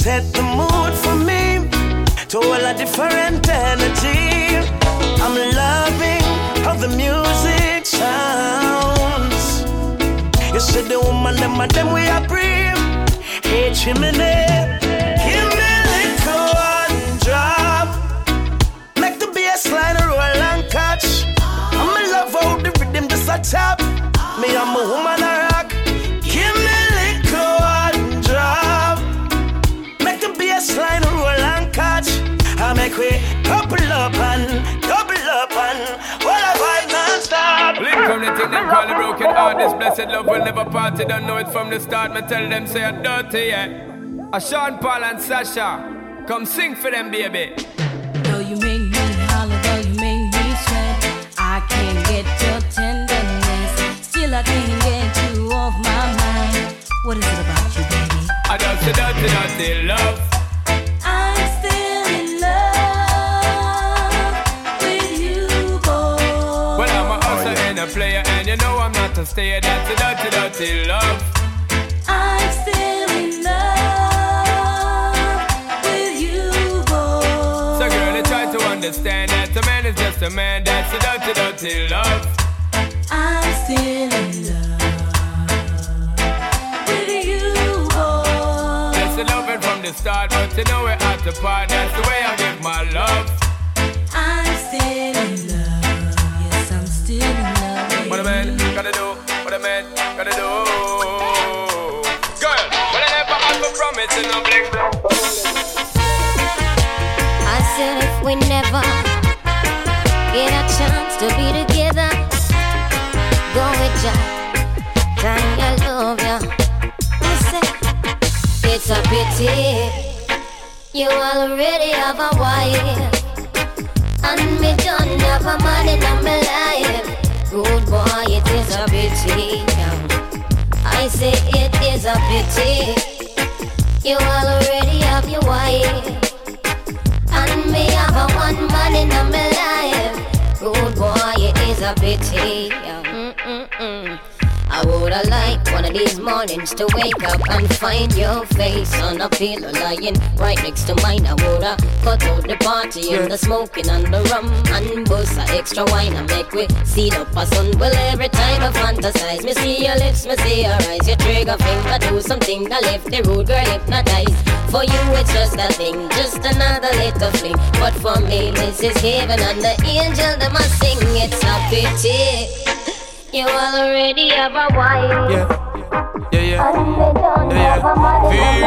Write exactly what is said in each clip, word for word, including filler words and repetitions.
set the mood for me to all a different energy. I'm loving how the music sounds. You see the woman, them and them we are brave. Hey, chimney, give me a little one drop. Make the bass line roll and catch. I'm in love how the rhythm just a tap. Me, I'm a woman a rock. Give me a little one drop. Make the bass line roll and catch. I make we couple up and double up and what a vibe non-stop. Link from the thing them call the broken heart. This blessed love will never party. Don't know it from the start. Me tell them say I'm dirty, yeah. A Sean Paul and Sasha, come sing for them, baby. Though you make me holler, though you make me sweat, I can't get your tenderness. Still I can't get you off my mind. What is it about you, baby? I don't say dirty, dirty love. I'm still in love with you, boy. Well, I'm a hustler and a player, and you know I'm not a stayer. That's a dirty, dirty love. I'm still in love with you, boy. So girl, I try to understand that a man is just a man. That's a dirty, dirty love. I'm still in love with you, boy. That's the loving from the start, but you know we're at the part. That's the way I give my love. I'm still in love. Yes, I'm still in love. What a man gotta do, what a man gotta do. Girl, but I never have a promise in no bling. I said if we never get a chance to be together, go with ya, time I love ya. Listen, it's a pity you already have a wife, and me don't have a man in my life. Good boy, it is a pity. I say it is a pity you already have your wife, and me have a one man in my life. Good boy, it is a pity. Mm-mm-mm. I woulda liked one of these mornings to wake up and find your face on a pillow lying right next to mine. I woulda cut out the party yeah. and the smoking and the rum and bust a extra wine and make we see up a sun. Well, every time I fantasize, me see your lips, me see your eyes, your trigger finger do something that left the rude girl hypnotized. For you it's just a thing, just another little fling. But for me this is heaven and the angel them a sing. It's a pity you already have a wife. Yeah, yeah, yeah. And they don't yeah, have a man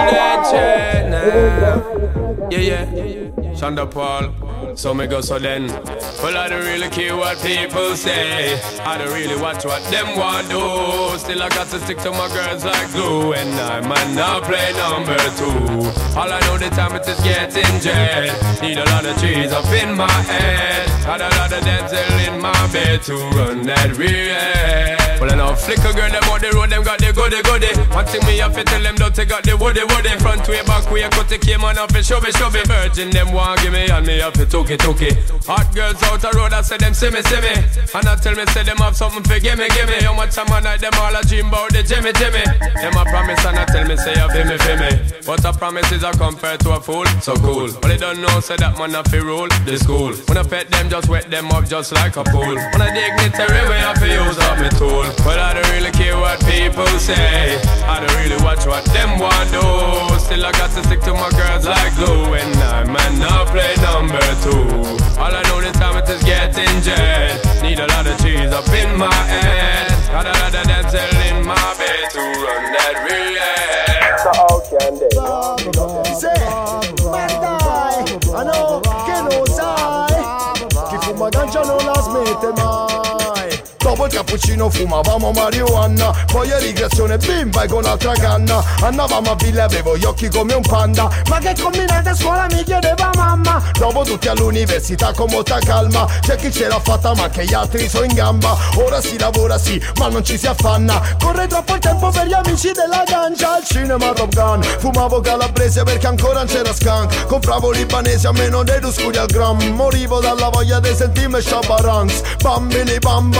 in yeah. Feel that now. Yeah, yeah. Shonda Paul. So me go so then. Well, I don't really care what people say. I don't really watch what them want do. Still I got to stick to my girls like glue. And I might not play number two. All I know the time it is getting jet. Need a lot of trees up in my head. Had a lot of dental in my bed to run that real. Well, I know flicker girl, them on the road, them got the goody goody. One thing me have to tell them, don't take out the woody woody. Front way, back way, cut the came on off and show me, show me. Virgin, them want give me, and me have to took it, took it. Hot girls out the road, I say them see me, see me. And I tell me, say them have something for give me, give me. How much time I night, them all a dream about the Jimmy, Jimmy. Them a promise, and I tell me, say you feel me, feel me. But a promise is a compared to a fool, so cool. But they don't know, say that man a fi rule the school. When I pet them, just wet them up just like a pool. When I dignitary way, I fi use up me tool. But I don't really care what people say. I don't really watch what them want do. Still I got to stick to my girls like glue. And I might not play number two. All I know this time it is getting jet. Need a lot of cheese up in my head. Got a lot of dental in my bed to run that real. So how can they? Say, man die. I know, que no sai. Chi fuma ganja non la smette mai. Dopo il cappuccino fumavamo marijuana. Poi a ricreazione bim vai con altra canna. Andavamo a villa avevo gli occhi come un panda. Ma che combinate a scuola mi chiedeva mamma. Dopo tutti all'università con molta calma. C'è chi ce l'ha fatta ma che gli altri sono in gamba. Ora si lavora sì ma non ci si affanna. Corre troppo il tempo per gli amici della ganja. Al cinema Top Gun. Fumavo calabrese perché ancora non c'era skunk. Compravo libanese a meno dei due scuri al gram. Morivo dalla voglia di sentirmi Shabba Ranks. Bambini bam bam giovani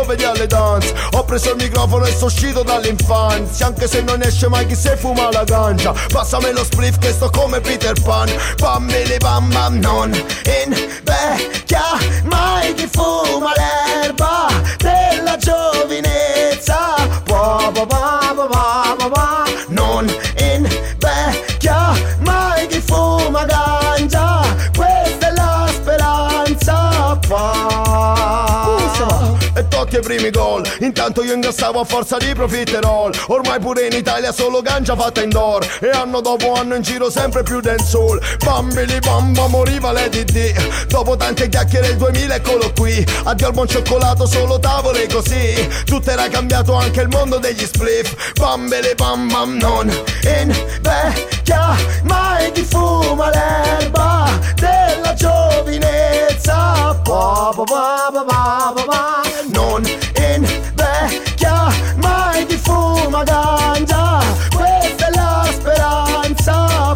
vedi alle dance. Ho preso il microfono e sono uscito dall'infanzia, anche se non esce mai chi se fuma la ganja. Passami lo spliff che sto come Peter Pan. Bambili bam bam, non invecchia mai chi fuma l'erba della giovinezza. Ba ba ba ba ba ba ba. Non invecchia mai chi fuma ganja, questa è la speranza. Pa. E totti i primi gol, intanto io ingrassavo a forza di profiterol. Ormai pure in Italia solo ganja fatta indoor, e anno dopo anno in giro sempre più dancehall. Bambili bamba moriva Lady D, dopo tante chiacchiere il duemila eccolo qui. Addio al buon cioccolato, solo tavole così. Tutto era cambiato, anche il mondo degli spliff. Bambili bam bam, non invecchia mai chi fuma l'erba della giovinezza. Ba ba ba ba ba ba ba. Non invecchia mai chi fuma ganja, questa è la speranza.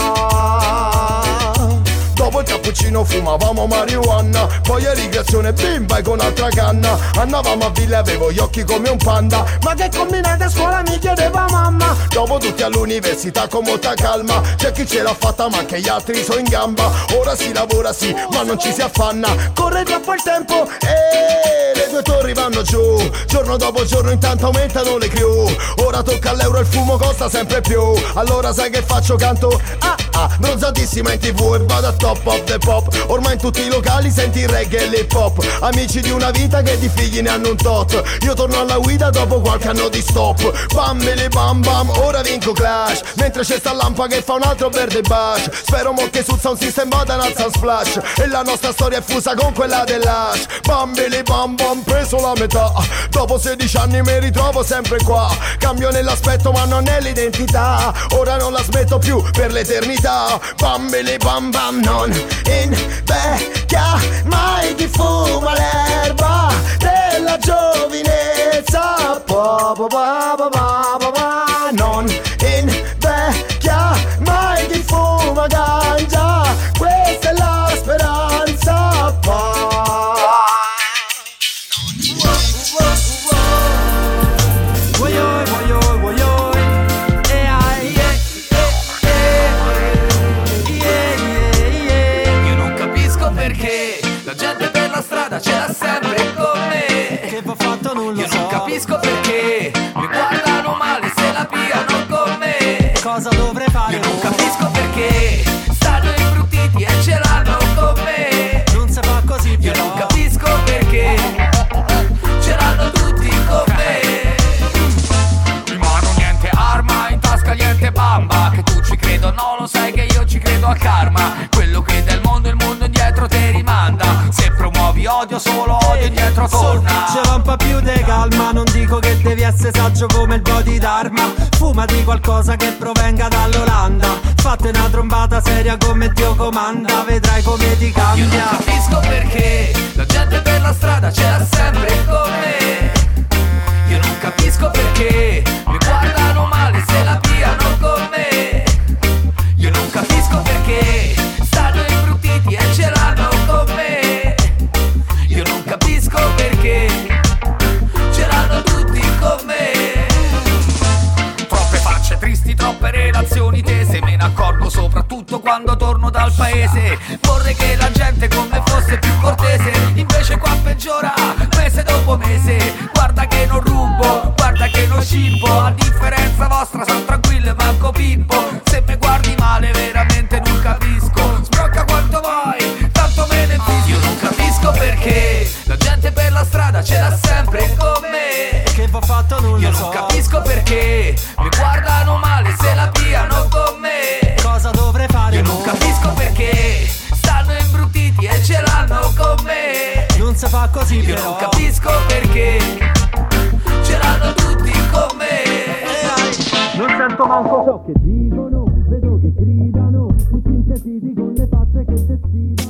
Va. Dopo il cappuccino fumavamo marijuana, poi a ricreazione bimba e con altra canna. Andavamo a villa e avevo gli occhi come un panda. Ma che combinate a scuola mi chiedeva mamma. Dopo tutti all'università con molta calma, c'è chi ce l'ha fatta ma anche gli altri sono in gamba. Ora si lavora sì, ma non ci si affanna. Corre troppo il tempo e le due torri vanno giù. Giorno dopo giorno intanto aumentano le crew. Ora tocca all'euro, il fumo costa sempre più. Allora sai che faccio? Canto ah ah, bronzatissima in tv e vado a top of the pop. Ormai in tutti i locali senti il reggae e l'hip hop. Amici di una vita che di figli ne hanno un tot. Io torno alla guida dopo qualche anno di stop. Bambili bam bam, ora vinco Clash, mentre c'è sta lampa che fa un altro verde bash. Spero mo che sul sound system vada un sound splash, e la nostra storia è fusa con quella dell'Ash. Bambili bam bam, preso la metà. Dopo sedici anni mi ritrovo sempre qua. Cambio nell'aspetto ma non nell'identità. Ora non la smetto più per l'eternità. Bambili bam bam, non invecchia mai chi fuma l'erba della giovinezza. Ba ba ba ba ba ba ba. Non invecchia mai chi fuma ganja, questa è la speranza. Pa. Io non capisco perché la gente per la strada ce l'ha sempre con me. Che va fatto non lo Io so. non capisco perché mi guardano male se la piano con me. Cosa dovrei fare? Io non capisco perché stanno imbruttiti e ce l'hanno con me. Non si fa così Io però. non capisco perché ce l'hanno tutti con me. In mano niente arma, in tasca niente bamba. Che tu ci credo, no lo sai che io ci credo al karma. Quello che del mondo il mondo indietro te rimanda. Se promuovi odio, solo odio indietro torna. Ce va un po' più di calma, non dico che devi essere saggio come il body d'arma. Fumati qualcosa che provenga dall'Olanda. Fate una trombata seria come Dio comanda. Vedrai come ti Io cambia. non capisco perché la gente per la strada ce l'ha sempre con me. Io non capisco perché mi guardano male se la piano con me. Io non capisco perché stanno imbruttiti e ce l'hanno con me. Io non capisco perché ce l'hanno tutti con me. Troppe facce tristi, troppe relazioni tese. Me ne accorgo soprattutto quando torno dal paese. Vorrei che la gente con me fosse più cortese, invece qua peggiora mese dopo mese. Guarda che non rubo, guarda che non scippo. A differenza vostra sono tranquillo e manco pippo. Se mi guardi male veramente non capisco. Sbrocca quanto vuoi, tanto me ne fischio. Io non capisco perché la gente per la strada ce l'ha sempre con me. Che va fatto non Io lo non so. capisco perché mi guardano male se la piano con me. Cosa dovrei fare? Io non capisco perché stanno imbruttiti e ce l'hanno con me. Non si fa così Io però. non capisco perché ce l'hanno tutti con me. Non sento manco ciò che dicono, vedo che gridano, tutti intesiti con le facce che si sfidano.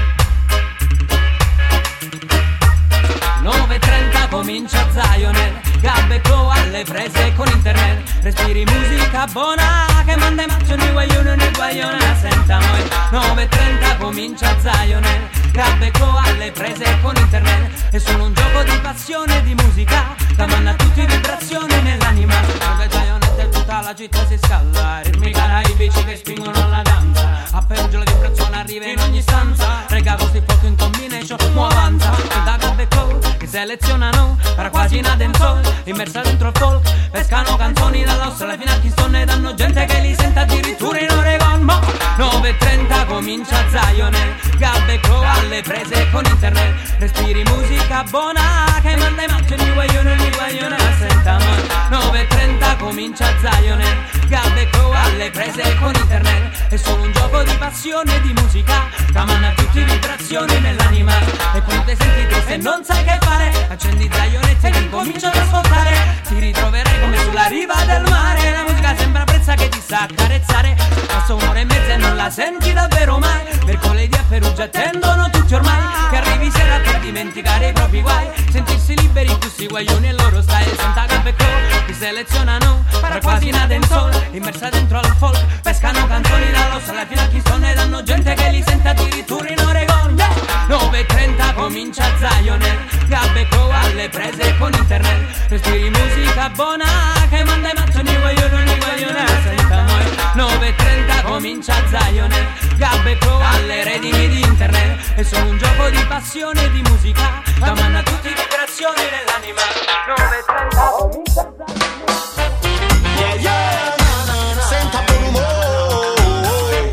nove e trenta comincia Zionel, Gabecco alle prese con internet. Respiri musica buona che manda in maccio di guaglione e guaglione. Senta noi nove e trenta comincia Zionel. Gabecco alle prese con internet. È solo un gioco di passione, di musica che manda tutti vibrazioni nell'anima. Nove Zionel e tutta la città si scalda. Ritmi caraibici che spingono la danza. A Perugia la vibrazione arriva in ogni stanza. Regalo sti fuoco in combination, mu avanza. Da Gabecco che selezionano para quasi una dancehall immersa dentro il folk. Pescano canzoni dall'Australia fino a Kingston e danno gente che li sente addirittura in Oregon. Ma nove e trenta comincia Zionel. Gabecco alle prese con internet. Respiri musica buona che manda i macchi di guaglione di guaglione. Senta nove e trenta comincia Zionel. Gabecco alle prese con internet. È solo un gioco di passione e di musica che manda tutti vibrazioni nell'anima. E quando ti senti triste e non sai che fare, accendi Zionel e ti comincio ad ascoltare. Ti ritroverai come sulla riva del mare. La musica sembra brezza che ti sa accarezzare. Passa un'ora e mezza e non la senti davvero mai. Mercoledì a Perugia attendono tutti ormai che arrivi sera per dimenticare i propri guai. Sentirsi liberi questi guaglioni e il loro style. Senta Gabecco ti selezionano per quasi una dancehall immersa dentro al folk. Pescano canzoni dall'Australia fino a Kingston e danno gente che li sente addirittura in Oregon. Yeah! nove e trenta comincia Zionel. Gabecco alle prese con internet. Respiri musica buona che manda i mazzoni guaglioni e guaglione. Senta noi nove e trenta comincia Zionel. Gabecco alle redini di internet. È solo un gioco di passione e di musica che manda tutti vibrazioni nell'anima. nove e trenta comincia Zionel. Yeah, yeah, na, na, na. Senta buon umore.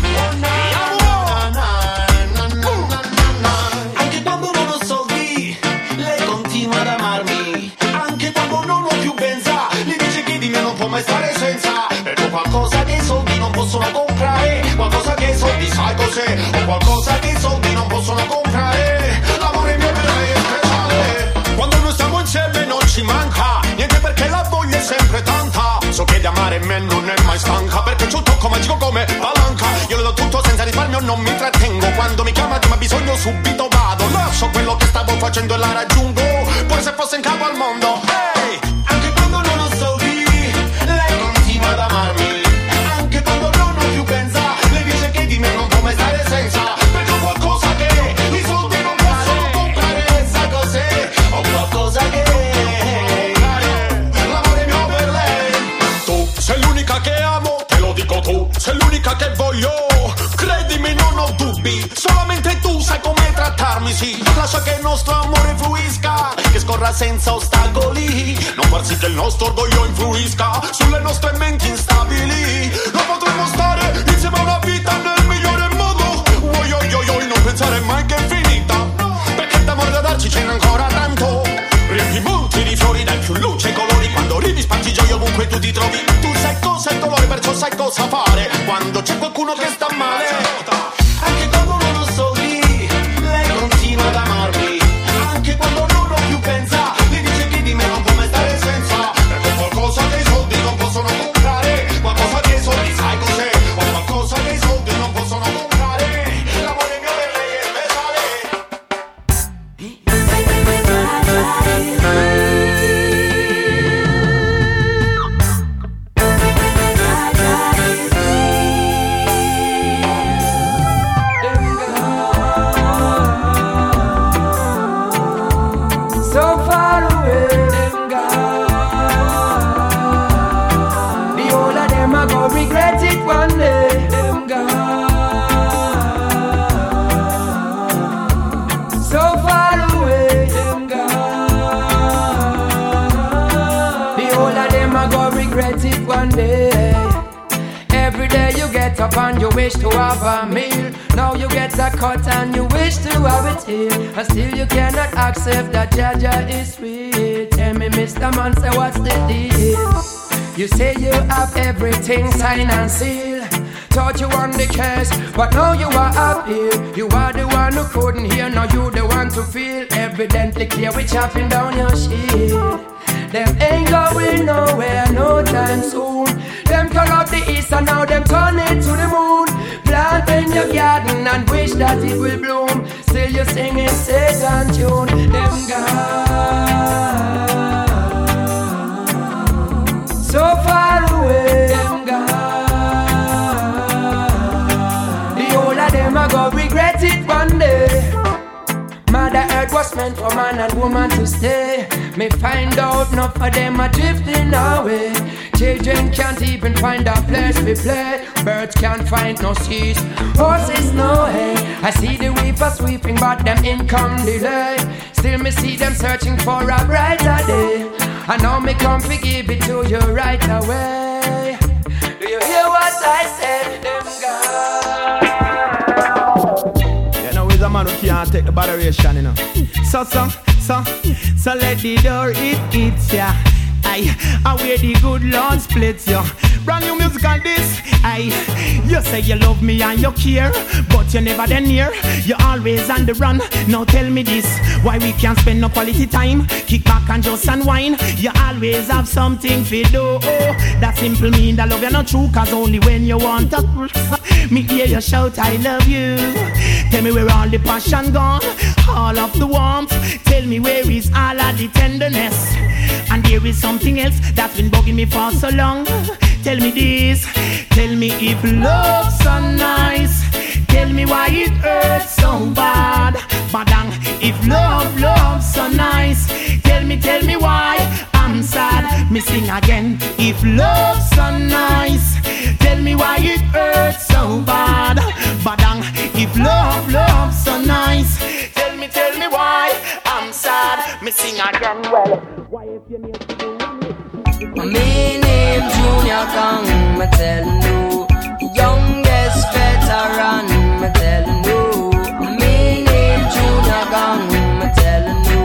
Anche quando non ho soldi, lei continua ad amarmi. Anche quando non ho più benza, le dice che di me non può mai stare senza. Ecco qualcosa che i soldi non possono comprare. Qualcosa che i soldi sai cos'è. Ho qualcosa che i soldi non possono comprare. L'amore mio per lei è speciale. Quando noi stiamo insieme non ci manca niente perché la voglia è sempre tanta. So che di amare me non è mai stanca perché c'ho un tocco magico come palanca. Io le do tutto senza risparmio, non mi trattengo. Quando mi chiama di ma bisogno subito vado. Lascio quello che stavo facendo e la raggiungo. Pure se fosse in capo al mondo. Hey! Anche quando non ho soldi, lei continua ad amarmi. Anche quando non ho più pensa, lei dice che di me non può mai stare senza. Perché ho qualcosa che i soldi non possono comprare. Sa cos'è? Ho qualcosa che l'amore mio per lei. Tu sei l'unica che amo, te lo dico tu. Sei l'unica che voglio. Credimi, non ho dubbi. Solamente tu sai come trattarmi, sì. Lascia che il nostro amore fluisca, che scorra senza ostacoli. Non far sì che il nostro orgoglio influisca sulle nostre menti instabili. Non potremmo stare insieme a una vita nel migliore modo. Oi oi oi oi, non pensare mai che è finita, perché d'amore da darci ce n'è ancora tanto. Riempi monti di fiori, dai più luce e colori. Quando ridi spargi gioia ovunque tu ti trovi. Tu sai cosa è il dolore, perciò sai cosa fare quando c'è qualcuno che sta male. Anche quando non ho soldi, lei continua ad amarmi. Anche quando non ho più pensa, le dice che di me non può mai stare senza. Perché ho qualcosa che i soldi non possono comprare. Qualcosa che i soldi sai cos'è. Ho qualcosa che i soldi non possono comprare. L'amore mio per lei è speciale. Up and you wish to have a meal. Now you get a cut and you wish to have it here. And still you cannot accept that Jaja is sweet. Tell me, Mister Man, say what's the deal? You say you have everything signed and sealed. Thought you won the case, but now you are up here. You are the one who couldn't hear, now you the one to feel. Evidently clear, we chopping down your shield. Them ain't going nowhere no time soon. Them turn up the east and now them turn it to the moon. Plant in your garden and wish that it will bloom. Still you singing Satan tune. Them guys man and woman to stay. Me find out enough of them are drifting away. Children can't even find a place to play. Birds can't find no seas, horses no hay. I see the weepers sweeping but them income delay. Still me see them searching for a brighter day. I know me come to give it to you right away. Do you hear what I said? Them guys. You know, he's a man who can't take the botheration, you know. So, so, so, so let the door it eats ya. Aye, I wear the good Lord splits ya. Brand new music on this. Aye, you say you love me and you care, but you never then near. You always on the run. Now tell me this, why we can't spend no quality time? Kick back and just unwind. You always have something to do. Oh, that simple mean that love you not true, cause only when you want to me hear you shout I love you. Tell me where all the passion gone, all of the warmth. Tell me where is all of the tenderness. And there is something else that's been bugging me for so long. Tell me this, tell me if love's so nice. Tell me why it hurts so bad. Badang, if love, love's so nice. Tell me, tell me why I'm sad. Me sing again, if love's so nice. Tell me why it hurts so bad. Badang, if love, love's so nice. Tell me, tell me why I'm sad. Me sing again, well, why if you need to do me name Junior Gang, me tellin' you. Youngest veteran, me tellin' you. Me name Junior Gang, me tellin' you.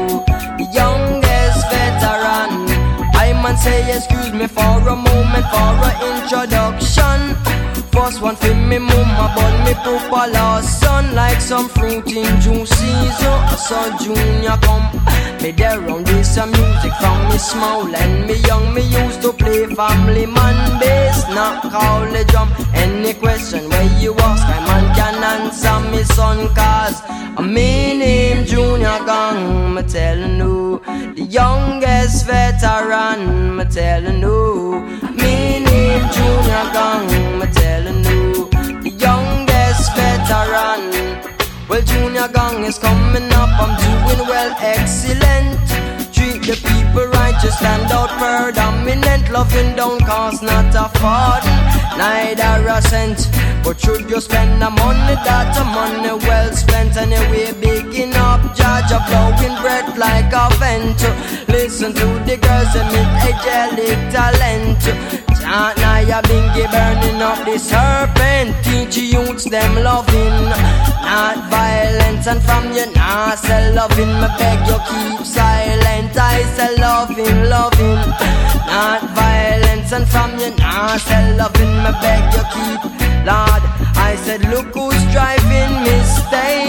Youngest veteran. I man say excuse me for a moment, for a introduction. First one for me mama, but me papa last son. Like some fruit in June season. So Junior come, me there round this some music from me small and me young. Me used to play family man bass, not call the drum. Any question where you ask, I man can answer me son, cause me name Junior Gang, me tellin' you. The youngest veteran, me tellin' you. Me name Junior Gang, me tellin' you. The youngest veteran. Well, Junior Gang is coming up, I'm doing well, excellent. Treat the people right, just stand out predominant. Loving don't cost not a farthing, neither a cent. But should you spend the money, that a money well spent. Anyway, bigging up, judge a blowing breath like a vent. Listen to the girls and meet angelic talent. Chant now ya bingy burning up the serpent. Teach youths them loving, not violence. And from you nah say loving, me beg you keep silent. I say loving, loving, not violence. And from you nah say loving, me beg you keep. Lord, I said look who's driving Miss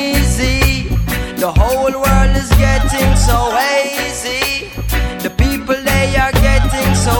Daisy. The whole world is getting so hazy. The people they are getting so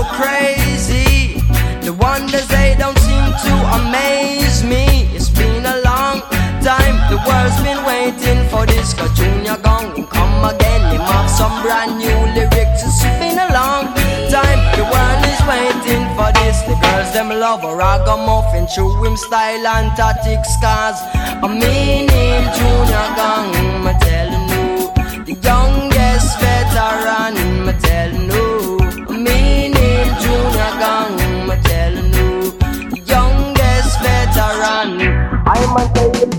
crazy. The wonders they don't seem to amaze me. It's been a long time, the world's been waiting for this. Cause Junior Gang will come again, him have some brand new lyrics. It's been a long time, the world is waiting for this. The girls them love a ragamuffin, through him style and tactics. Cause a me name Junior Gang, me tellin' you. The youngest veteran, me tellin' you. Me name Junior Gang, me tellin' you. The youngest veteran. I'm a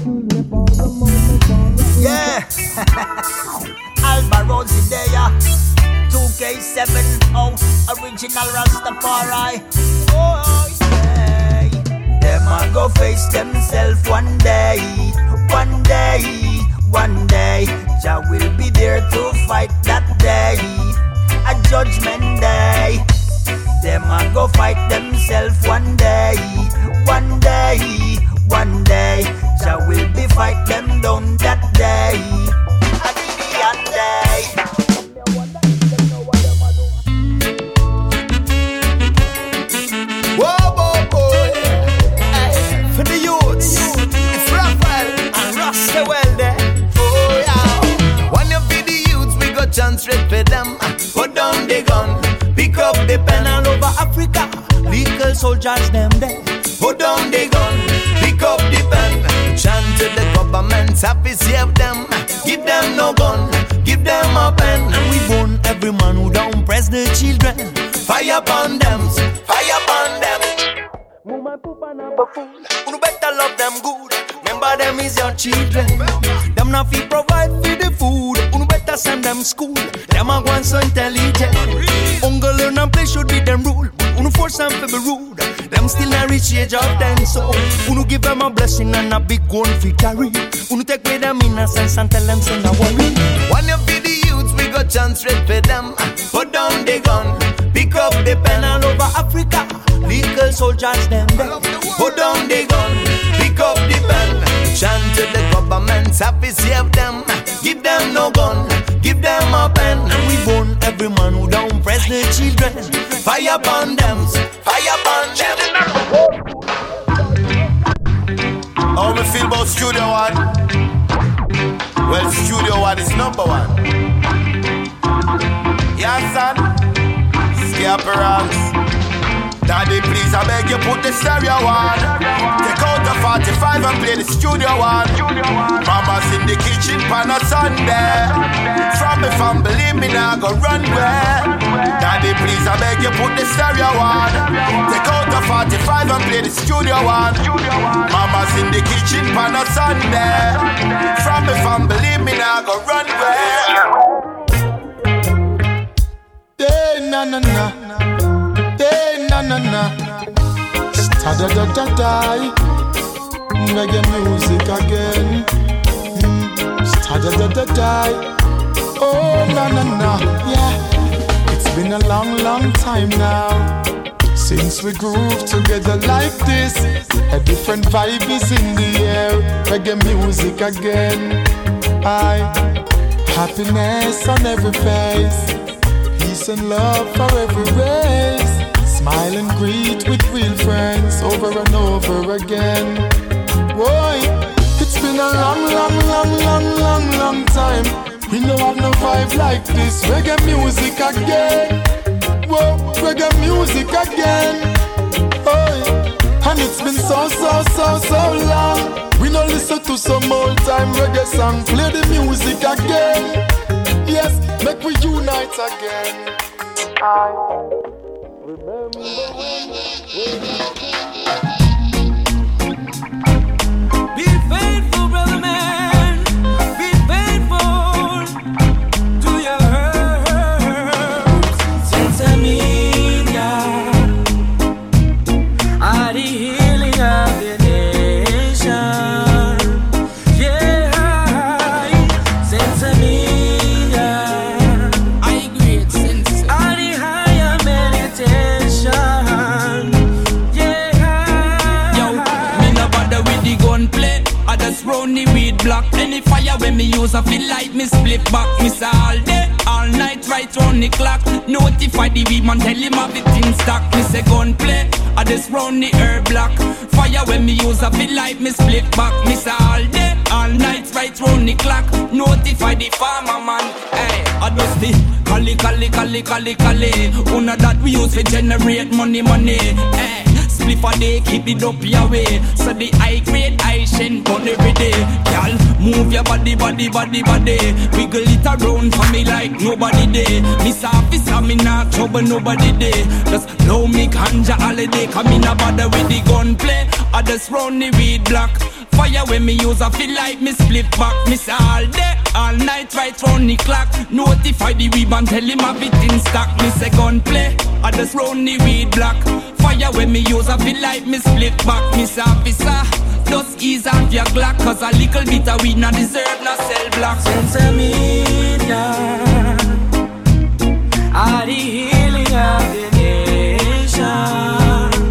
yeah. Alba Rosie there, two K seven oh, original Rastafari. Oh, yeah. Them a go face themselves one day, one day, one day. Jah will be there to fight that day, a judgment day. Them a go fight themselves one day, one day, one day. Jah will be fight them down that day, a Gideon day. Whoa, whoa, boy. Hey, for the youths, it's Raphael and Rastawell there. Oh yeah. When you feed the youths, we got chance straight for them. Put down the gun, pick up the pen all over Africa. Legal soldiers them there. Put down the gun, pick up the pen. Chant to the government, have to save them. Give them no gun, give them a pen. And we burn every man who don't press the children. Fire upon them, fire upon them. Woman, poop and a fool. You better love them good. Remember them is your children. Them not feel provide for the food. You better send them school. Them a go so intelligent. Ungle learn and play should be them rule. You force them to be rude. Them still not reach age of ten. So you give them a blessing and a big gun for carry. You take away them innocence and tell them say no worry. One of the youths we got chance straight for them. Put down the gun. Pick up the pen all over Africa. Legal soldiers them there. Put down the gun. Pick up the pen. Chant to the government, have to save them. Give them no gun, give them a pen. And we burn every man who don't press the children. Fire upon them, fire upon them. How me feel about Studio One? Well, Studio One is number one. Yeah, son. Scaperons. Daddy, please, I beg you, put the stereo on. Take out the forty-five and play the Studio One. Mama's in the kitchen pan a Sunday. From me fam, believe me now, go run where. Daddy, please, I beg you, put the stereo on. Take out the forty-five and play the Studio One. Mama's in the kitchen pan a Sunday. From me fam, believe me now, go run where. Yeah, na na na. Hey, na na na, sta da da da da, reggae music again. Mm. Sta da da da da, oh na na na, yeah. It's been a long, long time now since we groove together like this. A different vibe is in the air, reggae music again. I happiness on every face, peace and love for every race. Smile and greet with real friends over and over again. Boy, it's been a long, long, long, long, long, long time. We don't have no vibe like this. Reggae music again. Whoa, reggae music again. Boy, and it's been so, so, so, so long. We don't listen to some old time reggae song. Play the music again. Yes, make we unite again. I remember when be faithful, brother man. Be faithful to your herbs. Sensamina are the healing of the nation. Yeah, Sensamina. I agree, sense. Are the higher meditation. Yeah. Yo, me no bother with the gunplay. I just round the weed block. Any fire when me use, I feel like me split back. Me say all day, all night, right round the clock. Notify the weed man, tell him have it in stock. Me say gunplay, I just round the herb block. Fire when me use, I feel like me split back. Me say all day, all night, right round the clock. Notify the farmer man. Hey, I just the Kali, Kali, Kali, Kali, Kali. Una that we use to generate money, money. Hey. Spliff a day, keep it up your way. So the high grade, high shen gun every day. Y'all, move your body, body, body, body. Wiggle it around for me like nobody day. Miss officer, me not trouble nobody day. Just blow me ganja holiday. Come in a bother with the gunplay. I just round the weed block. Fire when me use, I feel like me split back. Miss all day, all night, right round the clock. Notify the weed man, tell him have it in stock. Me say gunplay, I just round the weed block. Fire when me use, I feel like me split back. Miss officer, just ease off your Glock. Cause a little bit of weed not deserve no cell block. Sensamina are the healing of the nation.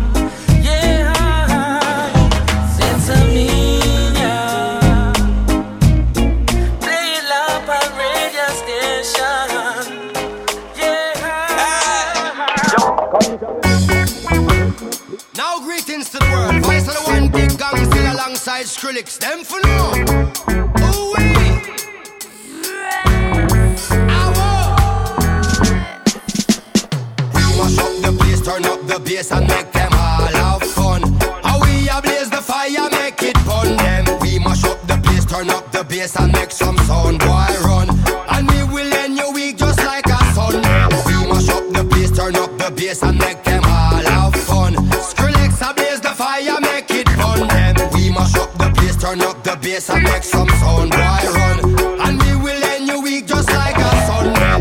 Now greetings to the world. Voice of the one big gang still alongside Skrillex. Them for now. Ooh wee. We mash up the place, turn up the bass and make them all have fun. How we ablaze the fire, make it fun. Them we mash up the place, turn up the bass and make some sound boy run. And we will bass and make them all have fun. Skrillex a blaze the fire, make it fun. Then we mash up the place, turn up the bass and make some sound, boy run. And we will end your week just like a Sunday.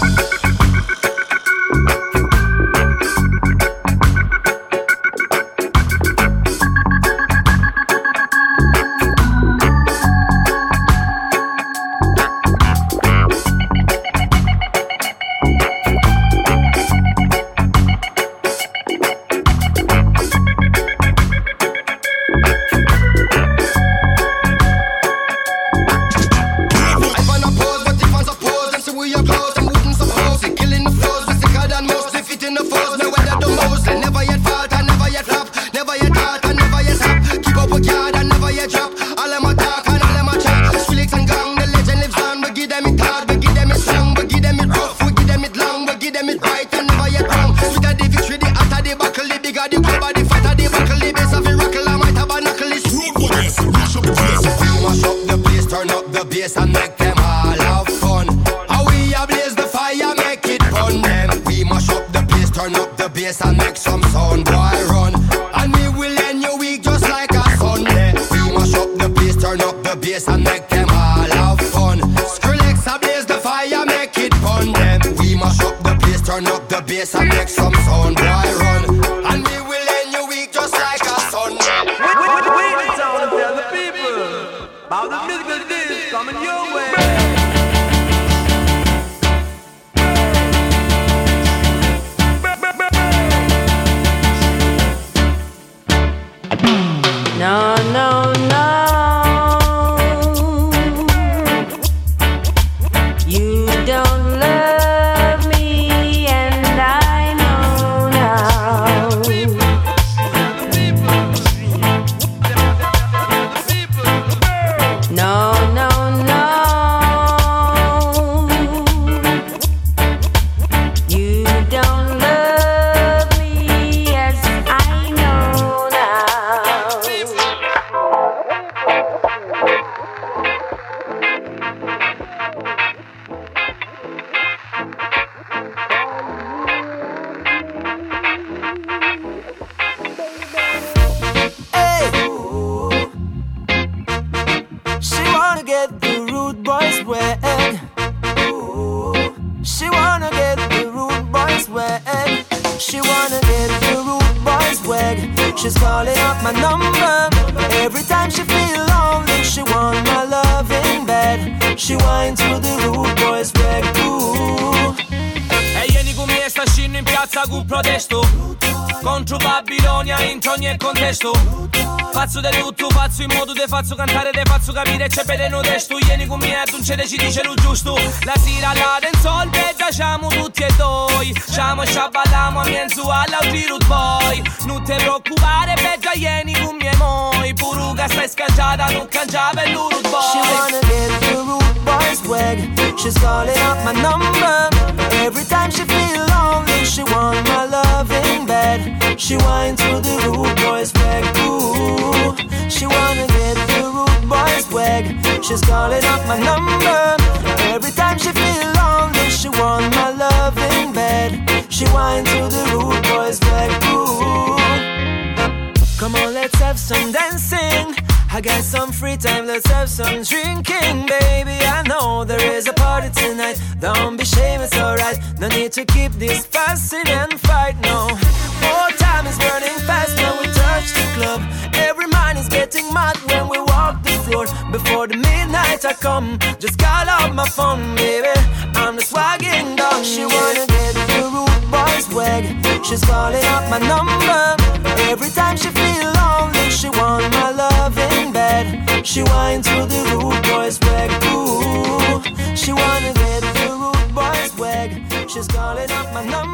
Faccio del tutto, faccio in modo te faccio cantare, te faccio capire c'è bene no testo. Vieni con me e tu non ci dice lo giusto. La sera alla dancehall e facciamo tutti e due. Ciamo e sciaballiamo a mezzo all'altri root boy. Non ti preoccupare, beggia vieni con me moi. Puruga stai scanciata, non cangiava il root boy. She wanna get the root boy swag. She's calling up my number. Every time she feel lonely, she want my love in bed. She whines to the root boy swag. Ooh, she wanna get the root boy swag. She's calling up my number. Every time she feel lonely, she want my love in bed. She whines to the root boy swag. Ooh, come on, let's have some dancing. I got some free time, let's have some drinking, baby. I know there is a party tonight. Don't be ashamed, it's alright. No need to keep this fussing and fight, no. More time is burning fast when we touch the club. Every mind is getting mad when we walk the floor. Before the midnight I come, just call up my phone, baby. I'm the swagging dog. She wanna get the root boy swag. She's calling up my number. Every time she feel lonely, she want my love in bed. She whines to the root boy swag. Ooh, she wanna get the root boy swag. She's calling up my number.